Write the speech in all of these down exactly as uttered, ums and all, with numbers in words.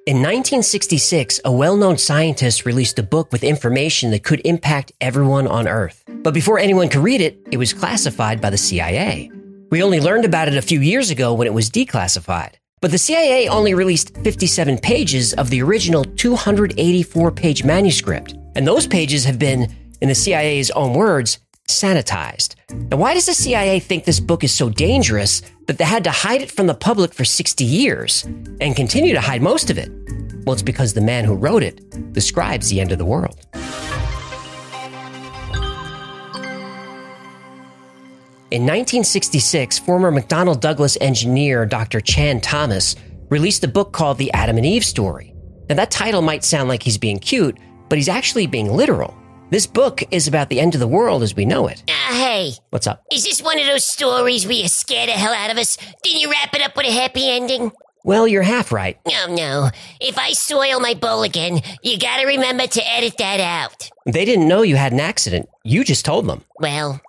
In nineteen sixty-six, a well-known scientist released a book with information that could impact everyone on Earth. But before anyone could read it, it was classified by the C I A. We only learned about it a few years ago when it was declassified. But the C I A only released fifty-seven pages of the original two hundred eighty-four page manuscript. And those pages have been, in the C I A's own words, sanitized. Now, why does the C I A think this book is so dangerous that they had to hide it from the public for sixty years and continue to hide most of it? Well, it's because the man who wrote it describes the end of the world. In nineteen sixty-six, former McDonnell Douglas engineer Doctor Chan Thomas released a book called The Adam and Eve Story. Now, that title might sound like he's being cute, but he's actually being literal. This book is about the end of the world as we know it. Uh, hey. What's up? Is this one of those stories where you scare the hell out of us? Didn't you wrap it up with a happy ending? Well, you're half right. No, no. If I soil my bowl again, you gotta remember to edit that out. They didn't know you had an accident. You just told them. Well...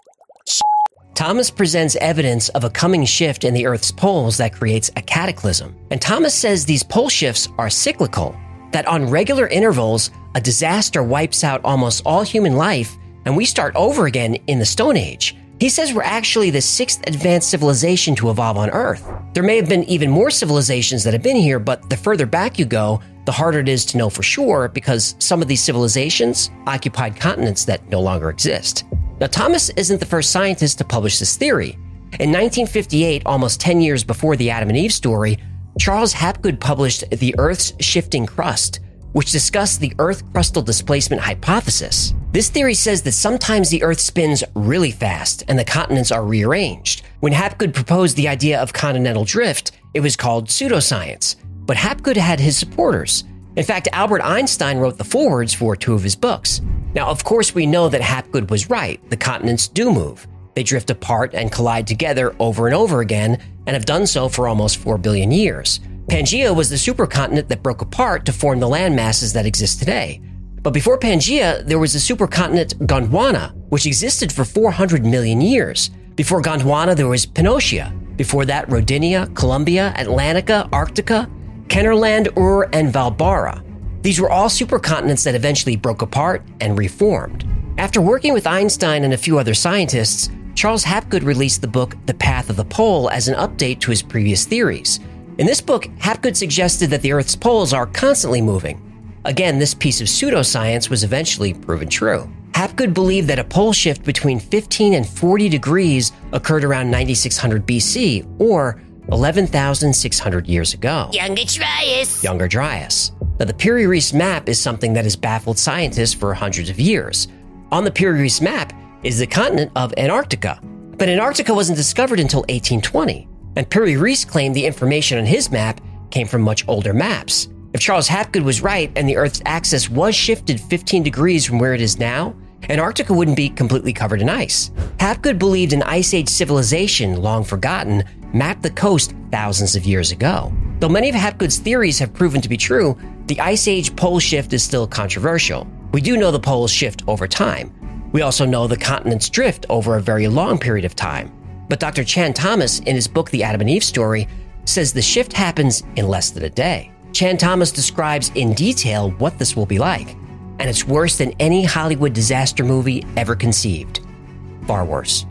Thomas presents evidence of a coming shift in the Earth's poles that creates a cataclysm. And Thomas says these pole shifts are cyclical, that on regular intervals, a disaster wipes out almost all human life, and we start over again in the Stone Age. He says we're actually the sixth advanced civilization to evolve on Earth. There may have been even more civilizations that have been here, but the further back you go, the harder it is to know for sure because some of these civilizations occupied continents that no longer exist. Now, Thomas isn't the first scientist to publish this theory. In nineteen fifty-eight, almost ten years before the Adam and Eve story, Charles Hapgood published The Earth's Shifting Crust, which discussed the Earth crustal displacement hypothesis. This theory says that sometimes the Earth spins really fast and the continents are rearranged. When Hapgood proposed the idea of continental drift, it was called pseudoscience. But Hapgood had his supporters. In fact, Albert Einstein wrote the forewords for two of his books. Now, of course, we know that Hapgood was right. The continents do move. They drift apart and collide together over and over again, and have done so for almost four billion years. Pangaea was the supercontinent that broke apart to form the land masses that exist today. But before Pangaea, there was the supercontinent Gondwana, which existed for four hundred million years. Before Gondwana, there was Pannotia. Before that, Rodinia, Columbia, Atlantica, Arctica, Kennerland, Ur, and Valbara. These were all supercontinents that eventually broke apart and reformed. After working with Einstein and a few other scientists, Charles Hapgood released the book The Path of the Pole as an update to his previous theories. In this book, Hapgood suggested that the Earth's poles are constantly moving. Again, this piece of pseudoscience was eventually proven true. Hapgood believed that a pole shift between fifteen and forty degrees occurred around ninety-six hundred B C, or eleven thousand six hundred years ago. Younger Dryas. Younger Dryas. Now, the Piri-Reis map is something that has baffled scientists for hundreds of years. On the Piri-Reis map is the continent of Antarctica. But Antarctica wasn't discovered until eighteen twenty, and Piri-Reis claimed the information on his map came from much older maps. If Charles Hapgood was right and the Earth's axis was shifted fifteen degrees from where it is now, Antarctica wouldn't be completely covered in ice. Hapgood believed an Ice Age civilization, long forgotten, mapped the coast thousands of years ago. Though many of Hapgood's theories have proven to be true, the Ice Age pole shift is still controversial. We do know the poles shift over time. We also know the continents drift over a very long period of time. But Doctor Chan Thomas, in his book The Adam and Eve Story, says the shift happens in less than a day. Chan Thomas describes in detail what this will be like, and it's worse than any Hollywood disaster movie ever conceived. Far worse.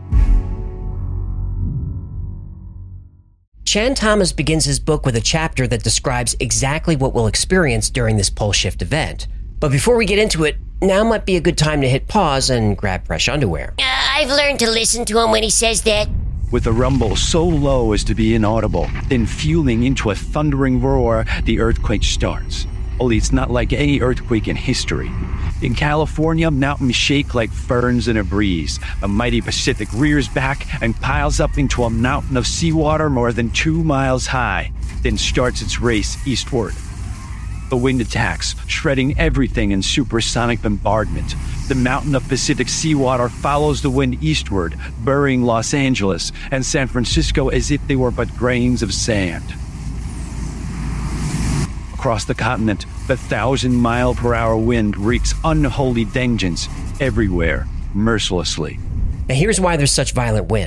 Chan Thomas begins his book with a chapter that describes exactly what we'll experience during this pole shift event. But before we get into it, now might be a good time to hit pause and grab fresh underwear. Uh, I've learned to listen to him when he says that. With a rumble so low as to be inaudible, then fueling into a thundering roar, the earthquake starts. Only it's not like any earthquake in history. In California, mountains shake like ferns in a breeze. The mighty Pacific rears back and piles up into a mountain of seawater more than two miles high, then starts its race eastward. The wind attacks, shredding everything in supersonic bombardment. The mountain of Pacific seawater follows the wind eastward, burying Los Angeles and San Francisco as if they were but grains of sand. Across the continent, the thousand-mile-per-hour wind wreaks unholy vengeance everywhere, mercilessly. Now here's why there's such violent wind.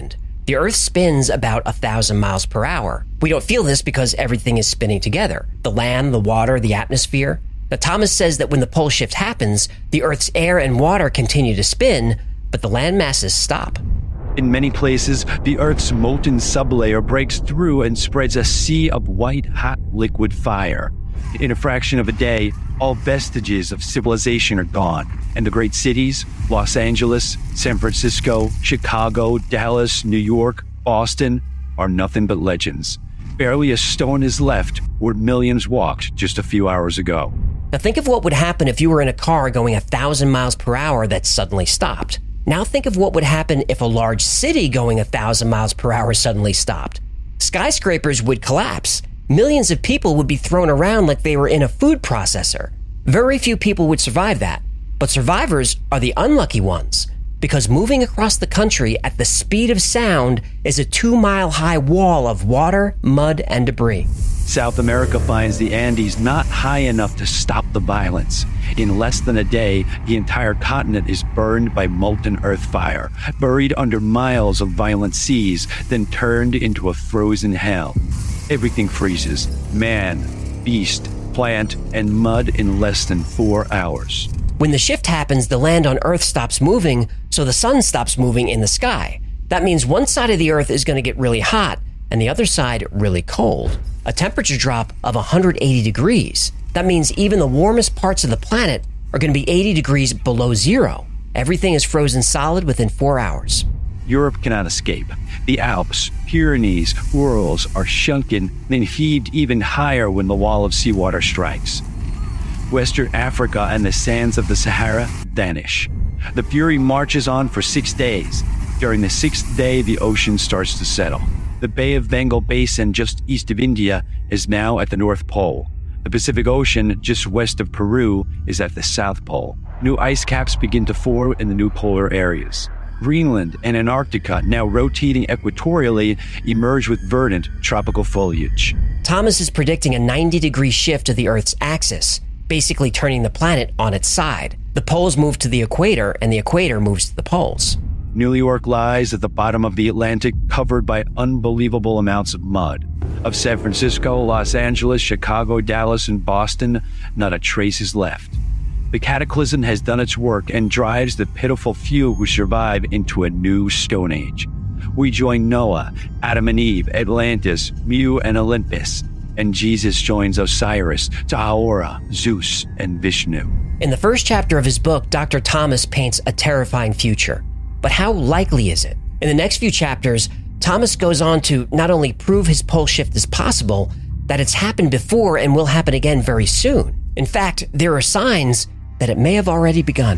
The Earth spins about a thousand miles per hour. We don't feel this because everything is spinning together. The land, the water, the atmosphere. Now, Thomas says that when the pole shift happens, the Earth's air and water continue to spin, but the land masses stop. In many places, the Earth's molten sublayer breaks through and spreads a sea of white, hot liquid fire. In a fraction of a day, all vestiges of civilization are gone, and the great cities, Los Angeles, San Francisco, Chicago, Dallas, New York, Boston, are nothing but legends. Barely a stone is left where millions walked just a few hours ago. Now think of what would happen if you were in a car going a thousand miles per hour that suddenly stopped. Now think of what would happen if a large city going a thousand miles per hour suddenly stopped. Skyscrapers would collapse. Millions of people would be thrown around like they were in a food processor. Very few people would survive that. But survivors are the unlucky ones, because moving across the country at the speed of sound is a two-mile-high wall of water, mud, and debris. South America finds the Andes not high enough to stop the violence. In less than a day, the entire continent is burned by molten earth fire, buried under miles of violent seas, then turned into a frozen hell. Everything freezes: man, beast, plant, and mud in less than four hours. When the shift happens, the land on Earth stops moving, so the sun stops moving in the sky. That means one side of the Earth is going to get really hot, and the other side really cold. A temperature drop of one hundred eighty degrees. That means even the warmest parts of the planet are going to be eighty degrees below zero. Everything is frozen solid within four hours. Europe cannot escape. The Alps, Pyrenees, Urals are shrunken, then heaved even higher when the wall of seawater strikes. Western Africa and the sands of the Sahara vanish. The fury marches on for six days. During the sixth day, the ocean starts to settle. The Bay of Bengal Basin just east of India is now at the North Pole. The Pacific Ocean just west of Peru is at the South Pole. New ice caps begin to form in the new polar areas. Greenland and Antarctica, now rotating equatorially, emerge with verdant tropical foliage. Thomas is predicting a ninety degree shift of the Earth's axis, basically turning the planet on its side. The poles move to the equator, and the equator moves to the poles. New York lies at the bottom of the Atlantic, covered by unbelievable amounts of mud. Of San Francisco, Los Angeles, Chicago, Dallas, and Boston, not a trace is left. The cataclysm has done its work and drives the pitiful few who survive into a new Stone Age. We join Noah, Adam and Eve, Atlantis, Mu and Olympus, and Jesus joins Osiris, Tahora, Zeus, and Vishnu. In the first chapter of his book, Doctor Thomas paints a terrifying future. But how likely is it? In the next few chapters, Thomas goes on to not only prove his pole shift is possible, that it's happened before and will happen again very soon. In fact, there are signs that it may have already begun.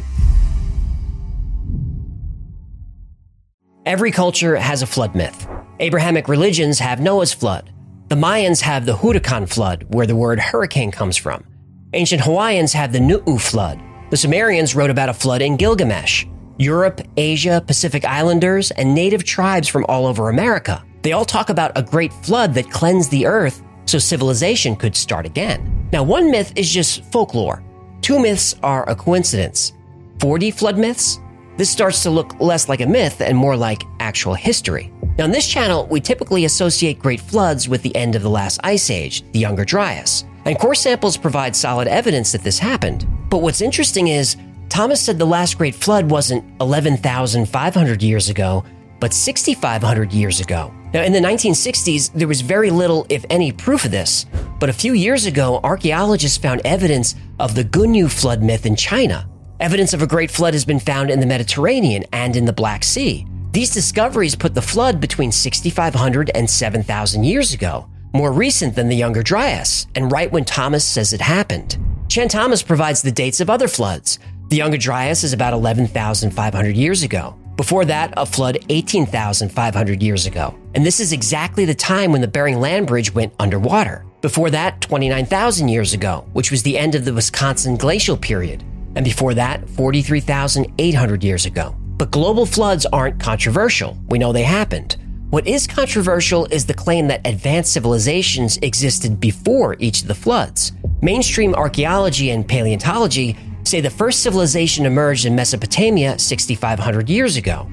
Every culture has a flood myth. Abrahamic religions have Noah's flood. The Mayans have the Huracan flood, where the word hurricane comes from. Ancient Hawaiians have the Nu'u flood. The Sumerians wrote about a flood in Gilgamesh. Europe, Asia, Pacific Islanders, and native tribes from all over America. They all talk about a great flood that cleansed the earth so civilization could start again. Now, one myth is just folklore. Two myths are a coincidence. forty flood myths? This starts to look less like a myth and more like actual history. Now, on this channel, we typically associate great floods with the end of the last ice age, the Younger Dryas. And core samples provide solid evidence that this happened. But what's interesting is, Thomas said the last great flood wasn't eleven thousand five hundred years ago, but six thousand five hundred years ago. Now, in the nineteen sixties, there was very little, if any, proof of this. But a few years ago, archaeologists found evidence of the Gunyu flood myth in China. Evidence of a great flood has been found in the Mediterranean and in the Black Sea. These discoveries put the flood between six thousand five hundred and seven thousand years ago, more recent than the Younger Dryas, and right when Thomas says it happened. Chan Thomas provides the dates of other floods. The Younger Dryas is about eleven thousand five hundred years ago. Before that, a flood eighteen thousand five hundred years ago. And this is exactly the time when the Bering Land Bridge went underwater. Before that, twenty-nine thousand years ago, which was the end of the Wisconsin glacial period. And before that, forty-three thousand eight hundred years ago. But global floods aren't controversial. We know they happened. What is controversial is the claim that advanced civilizations existed before each of the floods. Mainstream archaeology and paleontology say the first civilization emerged in Mesopotamia six thousand five hundred years ago.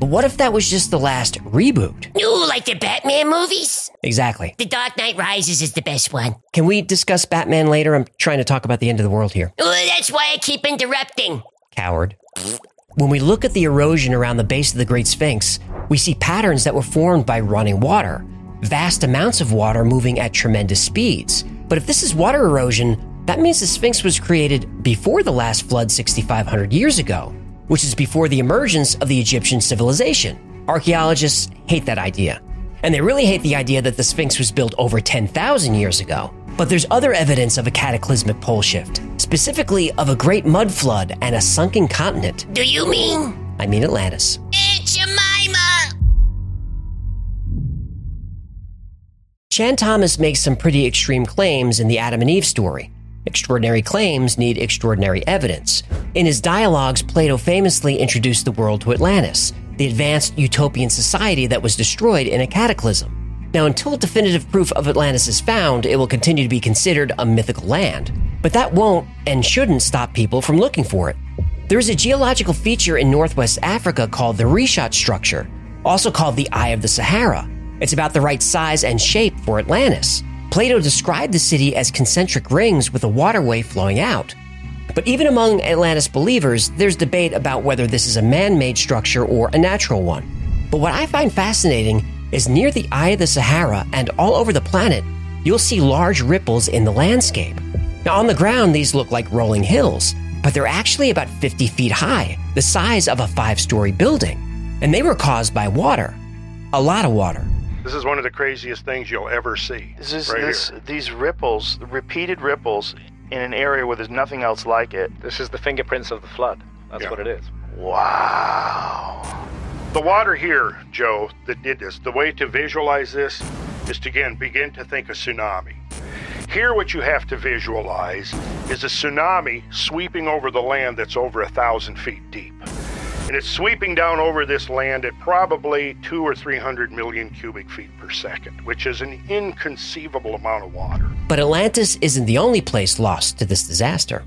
But what if that was just the last reboot? Ooh, like the Batman movies? Exactly. The Dark Knight Rises is the best one. Can we discuss Batman later? I'm trying to talk about the end of the world here. Ooh, that's why I keep interrupting. Coward. When we look at the erosion around the base of the Great Sphinx, we see patterns that were formed by running water. Vast amounts of water moving at tremendous speeds. But if this is water erosion, that means the Sphinx was created before the last flood sixty-five hundred years ago, which is before the emergence of the Egyptian civilization. Archaeologists hate that idea. And they really hate the idea that the Sphinx was built over ten thousand years ago. But there's other evidence of a cataclysmic pole shift, specifically of a great mud flood and a sunken continent. Do you mean? I mean Atlantis. Aunt Jemima! Chan Thomas makes some pretty extreme claims in the Adam and Eve story. Extraordinary claims need extraordinary evidence. In his dialogues, Plato famously introduced the world to Atlantis, the advanced utopian society that was destroyed in a cataclysm. Now, until definitive proof of Atlantis is found, it will continue to be considered a mythical land. But that won't and shouldn't stop people from looking for it. There is a geological feature in Northwest Africa called the Richat structure, also called the Eye of the Sahara. It's about the right size and shape for Atlantis. Plato described the city as concentric rings with a waterway flowing out. But even among Atlantis believers, there's debate about whether this is a man-made structure or a natural one. But what I find fascinating is near the Eye of the Sahara and all over the planet, you'll see large ripples in the landscape. Now, on the ground, these look like rolling hills, but they're actually about fifty feet high, the size of a five-story building. And they were caused by water. A lot of water. This is one of the craziest things you'll ever see. This is right this, here. These ripples, repeated ripples, in an area where there's nothing else like it. This is the fingerprints of the flood. That's Yeah. what it is. Wow. The water here, Joe, that did this, the way to visualize this is to, again, begin to think a tsunami. Here, what you have to visualize is a tsunami sweeping over the land that's over a thousand feet deep. And it's sweeping down over this land at probably two or three hundred million cubic feet per second, which is an inconceivable amount of water. But Atlantis isn't the only place lost to this disaster.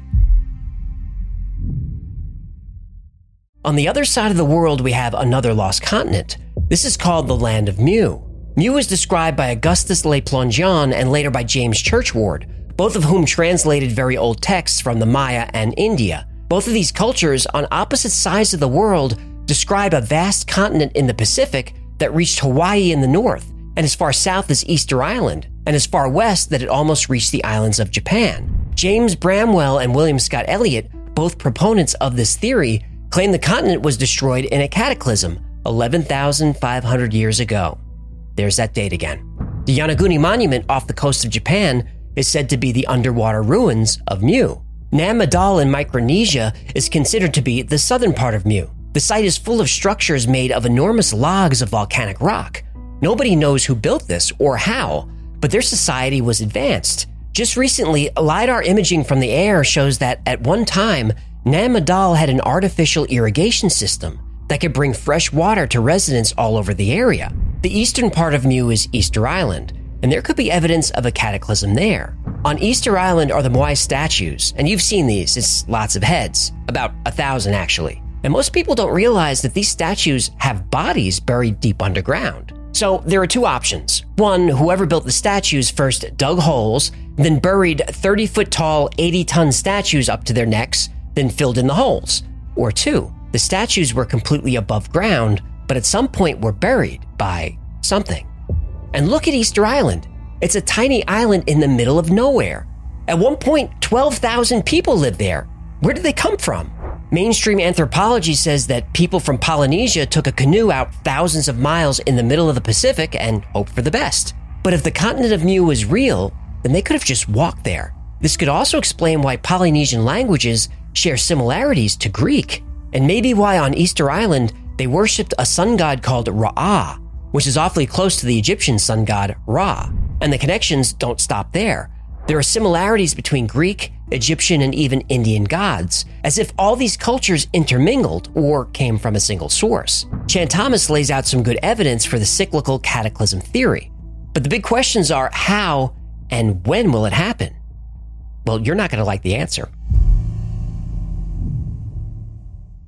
On the other side of the world, we have another lost continent. This is called the Land of Mu. Mu is described by Augustus Le Plongeon and later by James Churchward, both of whom translated very old texts from the Maya and India. Both of these cultures, on opposite sides of the world, describe a vast continent in the Pacific that reached Hawaii in the north, and as far south as Easter Island, and as far west that it almost reached the islands of Japan. James Bramwell and William Scott Elliott, both proponents of this theory, claim the continent was destroyed in a cataclysm eleven thousand five hundred years ago. There's that date again. The Yonaguni Monument off the coast of Japan is said to be the underwater ruins of Mu. Nam Madol in Micronesia is considered to be the southern part of Mu. The site is full of structures made of enormous logs of volcanic rock. Nobody knows who built this or how, but their society was advanced. Just recently, LiDAR imaging from the air shows that at one time, Nam Madol had an artificial irrigation system that could bring fresh water to residents all over the area. The eastern part of Mu is Easter Island, and there could be evidence of a cataclysm there. On Easter Island are the Moai statues, and you've seen these. It's lots of heads, about a thousand actually. And most people don't realize that these statues have bodies buried deep underground. So there are two options. One, whoever built the statues first dug holes, then buried thirty-foot tall, eighty-ton statues up to their necks, then filled in the holes. Or two, the statues were completely above ground, but at some point were buried by something. And look at Easter Island. It's a tiny island in the middle of nowhere. At one point, twelve thousand people lived there. Where did they come from? Mainstream anthropology says that people from Polynesia took a canoe out thousands of miles in the middle of the Pacific and hoped for the best. But if the continent of Mu was real, then they could have just walked there. This could also explain why Polynesian languages share similarities to Greek, and maybe why on Easter Island they worshipped a sun god called Ra, which is awfully close to the Egyptian sun god Ra. And the connections don't stop there. There are similarities between Greek, Egyptian, and even Indian gods, as if all these cultures intermingled or came from a single source. Chan Thomas lays out some good evidence for the cyclical cataclysm theory. But the big questions are how and when will it happen? Well, you're not going to like the answer.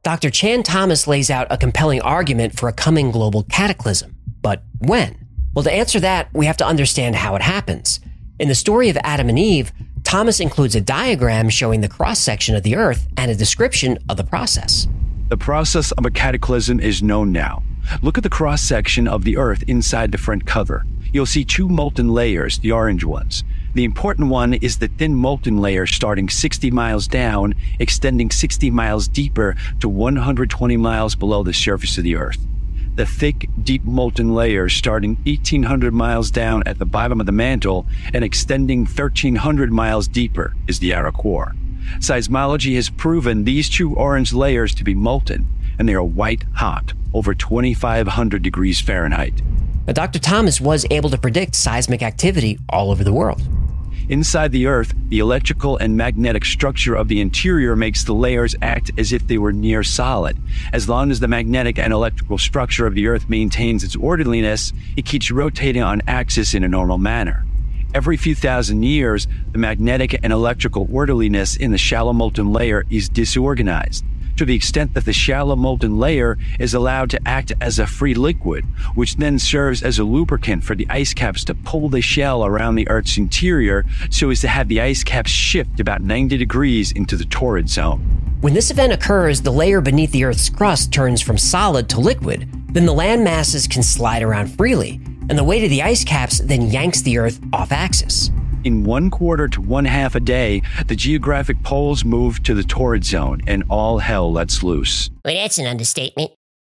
Doctor Chan Thomas lays out a compelling argument for a coming global cataclysm. But when? Well, to answer that, we have to understand how it happens. In the story of Adam and Eve, Thomas includes a diagram showing the cross-section of the Earth and a description of the process. The process of a cataclysm is known now. Look at the cross-section of the Earth inside the front cover. You'll see two molten layers, the orange ones. The important one is the thin molten layer starting sixty miles down, extending sixty miles deeper to one hundred twenty miles below the surface of the Earth. The thick, deep molten layer starting eighteen hundred miles down at the bottom of the mantle and extending thirteen hundred miles deeper is the outer core. Seismology has proven these two orange layers to be molten, and they are white hot, over twenty-five hundred degrees Fahrenheit. Now, Doctor Thomas was able to predict seismic activity all over the world. Inside the Earth, the electrical and magnetic structure of the interior makes the layers act as if they were near solid. As long as the magnetic and electrical structure of the Earth maintains its orderliness, it keeps rotating on axis in a normal manner. Every few thousand years, the magnetic and electrical orderliness in the shallow molten layer is disorganized, to the extent that the shallow molten layer is allowed to act as a free liquid, which then serves as a lubricant for the ice caps to pull the shell around the Earth's interior so as to have the ice caps shift about ninety degrees into the torrid zone. When this event occurs, the layer beneath the Earth's crust turns from solid to liquid. Then the land masses can slide around freely, and the weight of the ice caps then yanks the Earth off axis. In one quarter to one half a day, the geographic poles move to the torrid zone, and all hell lets loose. Well, that's an understatement.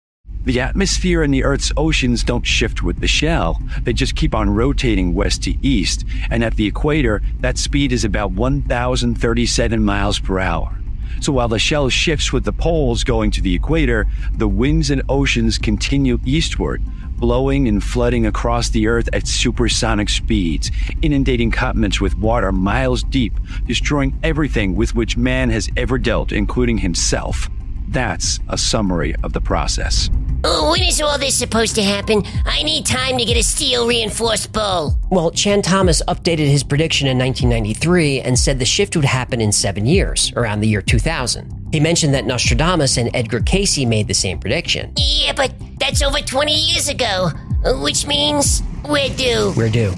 The atmosphere and the Earth's oceans don't shift with the shell. They just keep on rotating west to east, and at the equator, that speed is about one thousand thirty-seven miles per hour. So while the shell shifts with the poles going to the equator, the winds and oceans continue eastward, blowing and flooding across the Earth at supersonic speeds, inundating continents with water miles deep, destroying everything with which man has ever dealt, including himself. That's a summary of the process. Oh, when is all this supposed to happen? I need time to get a steel-reinforced bow. Well, Chan Thomas updated his prediction in nineteen ninety-three and said the shift would happen in seven years, around the year two thousand. He mentioned that Nostradamus and Edgar Cayce made the same prediction. Yeah, but that's over twenty years ago, which means we're due. We're due.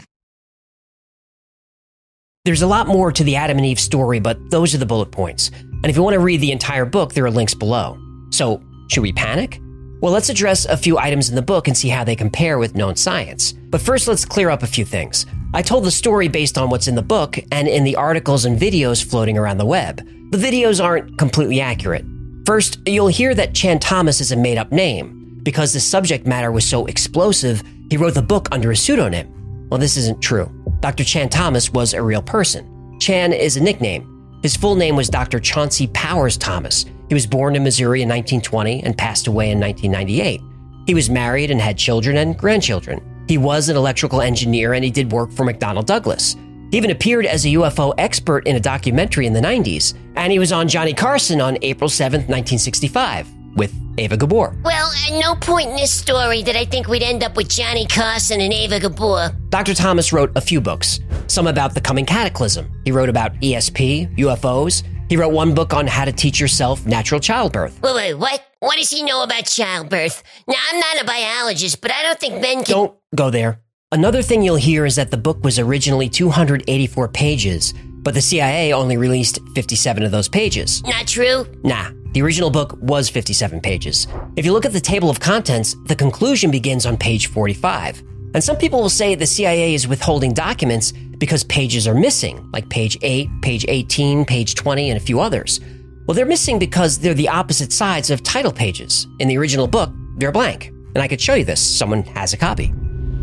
There's a lot more to the Adam and Eve story, but those are the bullet points. And if you want to read the entire book, there are links below. So, should we panic? Well, let's address a few items in the book and see how they compare with known science. But first, let's clear up a few things. I told the story based on what's in the book and in the articles and videos floating around the web. The videos aren't completely accurate. First, you'll hear that Chan Thomas is a made-up name. Because the subject matter was so explosive, he wrote the book under a pseudonym. Well, this isn't true. Doctor Chan Thomas was a real person. Chan is a nickname. His full name was Doctor Chauncey Powers Thomas. He was born in Missouri in nineteen twenty and passed away in nineteen ninety-eight. He was married and had children and grandchildren. He was an electrical engineer and he did work for McDonnell Douglas. He even appeared as a U F O expert in a documentary in the nineties, and he was on Johnny Carson on April seventh, nineteen sixty-five, with Ava Gabor. Well, at no point in this story did I think we'd end up with Johnny Carson and Ava Gabor. Doctor Thomas wrote a few books, some about the coming cataclysm. He wrote about E S P, U F Os. He wrote one book on how to teach yourself natural childbirth. Wait, wait, what? What does he know about childbirth? Now, I'm not a biologist, but I don't think men can... Don't go there. Another thing you'll hear is that the book was originally two hundred eighty-four pages, but the C I A only released fifty-seven of those pages. Not true? Nah, the original book was fifty-seven pages. If you look at the table of contents, the conclusion begins on page forty-five. And some people will say the C I A is withholding documents because pages are missing, like page eight, page eighteen, page twenty, and a few others. Well, they're missing because they're the opposite sides of title pages. In the original book, they're blank. And I could show you this. Someone has a copy.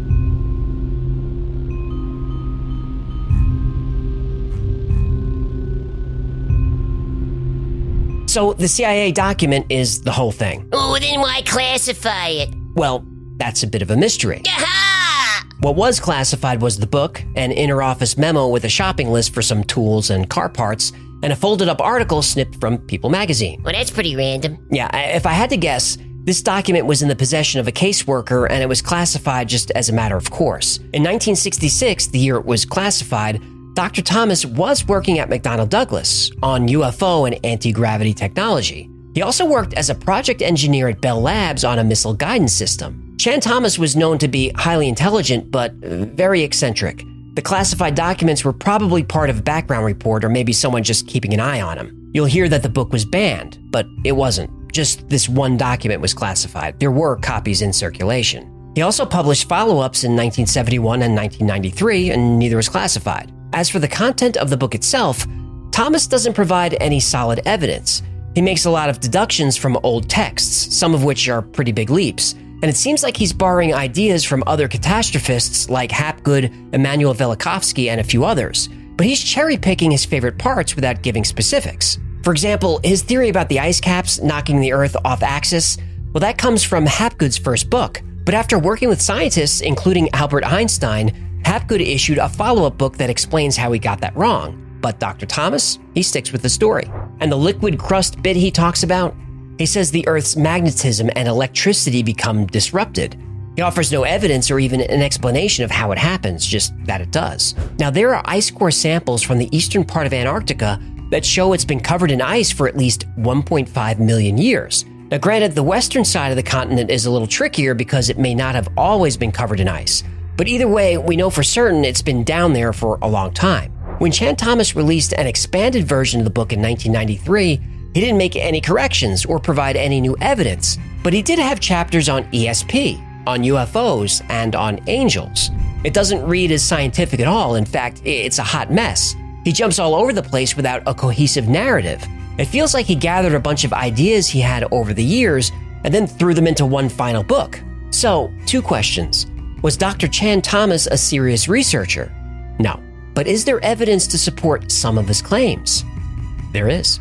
So the C I A document is the whole thing. Oh, then why classify it? Well, that's a bit of a mystery. Aha! What was classified was the book, an inter-office memo with a shopping list for some tools and car parts, and a folded-up article snipped from People magazine. Well, that's pretty random. Yeah, if I had to guess, this document was in the possession of a caseworker, and it was classified just as a matter of course. In nineteen sixty-six, the year it was classified, Doctor Thomas was working at McDonnell Douglas on U F O and anti-gravity technology. He He also worked as a project engineer at Bell Labs on a missile guidance system. Chan Thomas was known to be highly intelligent, but very eccentric. The classified documents were probably part of a background report or maybe someone just keeping an eye on him. You'll hear that the book was banned, but it wasn't. Just this one document was classified. There were copies in circulation. He also published follow-ups in nineteen seventy-one and nineteen ninety-three, and neither was classified. As for the content of the book itself, Thomas doesn't provide any solid evidence. He makes a lot of deductions from old texts, some of which are pretty big leaps, and it seems like he's borrowing ideas from other catastrophists like Hapgood, Immanuel Velikovsky, and a few others, but he's cherry-picking his favorite parts without giving specifics. For example, his theory about the ice caps knocking the Earth off axis, well, that comes from Hapgood's first book. But after working with scientists, including Albert Einstein, Hapgood issued a follow-up book that explains how he got that wrong. But Doctor Thomas, he sticks with the story. And the liquid crust bit he talks about? He says the Earth's magnetism and electricity become disrupted. He offers no evidence or even an explanation of how it happens, just that it does. Now, there are ice core samples from the eastern part of Antarctica that show it's been covered in ice for at least one point five million years. Now, granted, the western side of the continent is a little trickier because it may not have always been covered in ice. But either way, we know for certain it's been down there for a long time. When Chan Thomas released an expanded version of the book in nineteen ninety-three, he didn't make any corrections or provide any new evidence, but he did have chapters on E S P, on U F Os, and on angels. It doesn't read as scientific at all. In fact, it's a hot mess. He jumps all over the place without a cohesive narrative. It feels like he gathered a bunch of ideas he had over the years and then threw them into one final book. So, two questions. Was Doctor Chan Thomas a serious researcher? No. But is there evidence to support some of his claims? There is.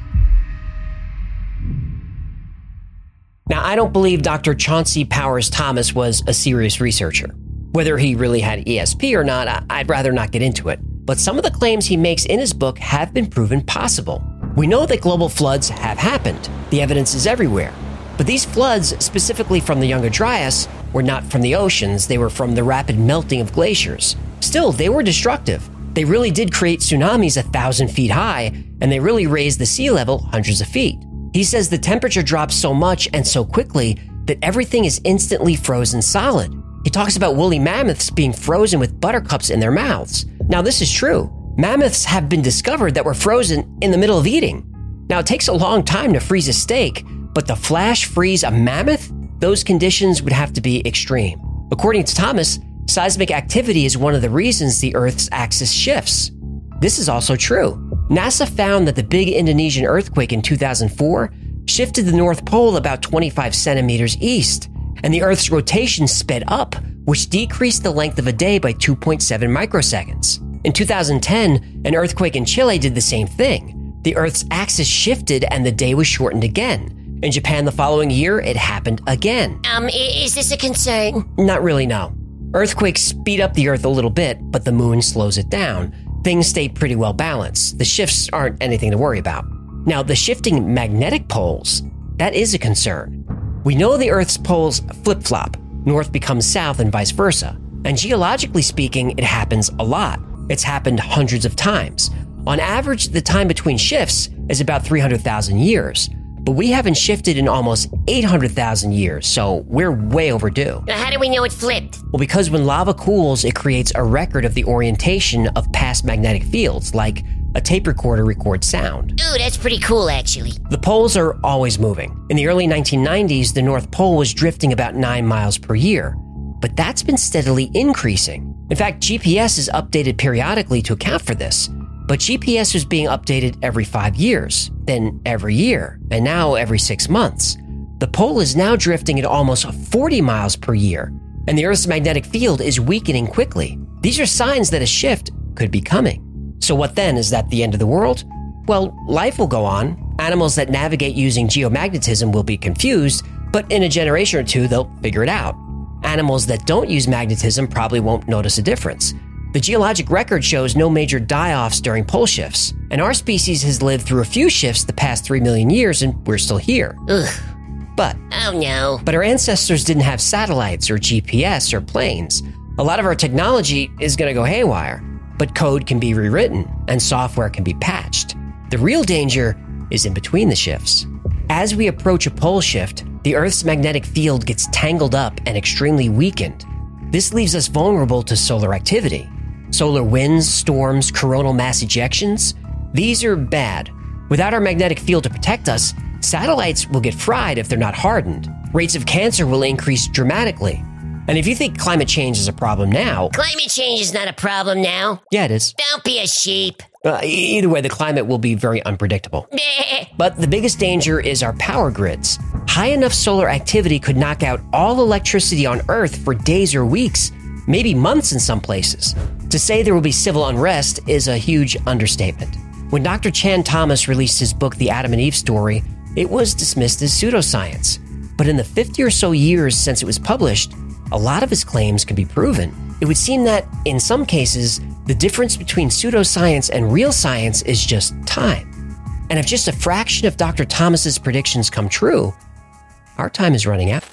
Now, I don't believe Doctor Chauncey Powers Thomas was a serious researcher. Whether he really had E S P or not, I'd rather not get into it. But some of the claims he makes in his book have been proven possible. We know that global floods have happened. The evidence is everywhere. But these floods, specifically from the Younger Dryas, were not from the oceans. They were from the rapid melting of glaciers. Still, they were destructive. They really did create tsunamis a thousand feet high, and they really raised the sea level hundreds of feet. He says the temperature drops so much and so quickly that everything is instantly frozen solid. He talks about woolly mammoths being frozen with buttercups in their mouths. Now, this is true. Mammoths have been discovered that were frozen in the middle of eating. Now, it takes a long time to freeze a steak, but to flash freeze a mammoth? Those conditions would have to be extreme. According to Thomas, seismic activity is one of the reasons the Earth's axis shifts. This is also true. NASA found that the big Indonesian earthquake in two thousand four shifted the North Pole about twenty-five centimeters east, and the Earth's rotation sped up, which decreased the length of a day by two point seven microseconds. In two thousand ten, an earthquake in Chile did the same thing. The Earth's axis shifted and the day was shortened again. In Japan the following year, it happened again. Um, i- is this a concern? Not really, no. Earthquakes speed up the Earth a little bit, but the moon slows it down. Things stay pretty well balanced. The shifts aren't anything to worry about. Now, the shifting magnetic poles, that is a concern. We know the Earth's poles flip-flop. North becomes south and vice versa. And geologically speaking, it happens a lot. It's happened hundreds of times. On average, the time between shifts is about three hundred thousand years. But we haven't shifted in almost eight hundred thousand years, so we're way overdue. How do we know it flipped? Well, because when lava cools, it creates a record of the orientation of past magnetic fields, like a tape recorder records sound. Ooh, that's pretty cool, actually. The poles are always moving. In the early nineteen nineties, the North Pole was drifting about nine miles per year, but that's been steadily increasing. In fact, G P S is updated periodically to account for this, but G P S was being updated every five years, then every year, and now every six months. The pole is now drifting at almost forty miles per year, and the Earth's magnetic field is weakening quickly. These are signs that a shift could be coming. So what then? Is that the end of the world? Well, life will go on. Animals that navigate using geomagnetism will be confused, but in a generation or two, they'll figure it out. Animals that don't use magnetism probably won't notice a difference. The geologic record shows no major die-offs during pole shifts, and our species has lived through a few shifts the past three million years, and we're still here. Ugh. But, Oh no. but our ancestors didn't have satellites or G P S or planes. A lot of our technology is going to go haywire, but code can be rewritten and software can be patched. The real danger is in between the shifts. As we approach a pole shift, the Earth's magnetic field gets tangled up and extremely weakened. This leaves us vulnerable to solar activity. Solar winds, storms, coronal mass ejections, these are bad. Without our magnetic field to protect us, satellites will get fried if they're not hardened. Rates of cancer will increase dramatically. And if you think climate change is a problem now... Climate change is not a problem now. Yeah, it is. Don't be a sheep. Uh, either way, the climate will be very unpredictable. But the biggest danger is our power grids. High enough solar activity could knock out all electricity on Earth for days or weeks, maybe months in some places. To say there will be civil unrest is a huge understatement. When Doctor Chan Thomas released his book, The Adam and Eve Story, it was dismissed as pseudoscience. But in the fifty or so years since it was published, a lot of his claims could be proven. It would seem that, in some cases, the difference between pseudoscience and real science is just time. And if just a fraction of Doctor Thomas's predictions come true, our time is running out.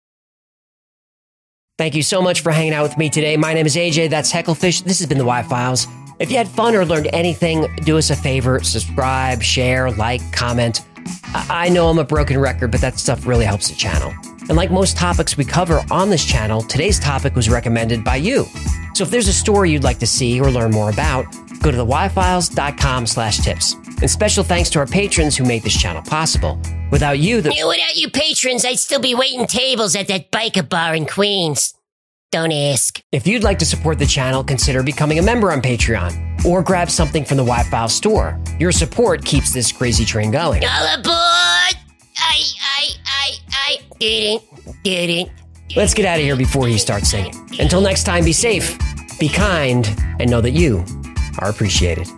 Thank you so much for hanging out with me today. My name is A J, that's Hecklefish. This has been the Y-Files. If you had fun or learned anything, do us a favor, subscribe, share, like, comment. I, I know I'm a broken record, but that stuff really helps the channel. And like most topics we cover on this channel, today's topic was recommended by you. So if there's a story you'd like to see or learn more about, go to the y files dot com slash tips. And special thanks to our patrons who make this channel possible. Without you, the- Without you patrons, I'd still be waiting tables at that biker bar in Queens. Don't ask. If you'd like to support the channel, consider becoming a member on Patreon or grab something from the Y-Files store. Your support keeps this crazy train going. All aboard! I, I, I, I didn't, didn't. Let's get out of here before he starts singing. Until next time, be safe, be kind, and know that you are appreciated.